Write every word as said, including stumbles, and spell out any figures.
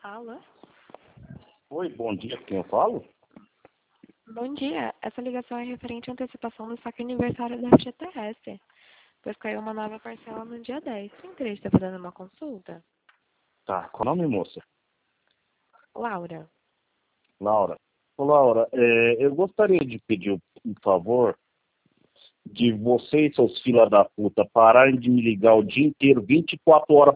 Alô? Oi, bom dia, quem eu falo? Bom dia. Essa ligação é referente à antecipação do saque aniversário da F G T S, pois caiu uma nova parcela no dia dez. Tem interesse em estar fazendo uma consulta? Tá, qual o nome, moça? Laura. Laura. Ô, Laura, é, eu gostaria de pedir um favor de vocês, seus filha da puta, pararem de me ligar o dia inteiro, vinte e quatro horas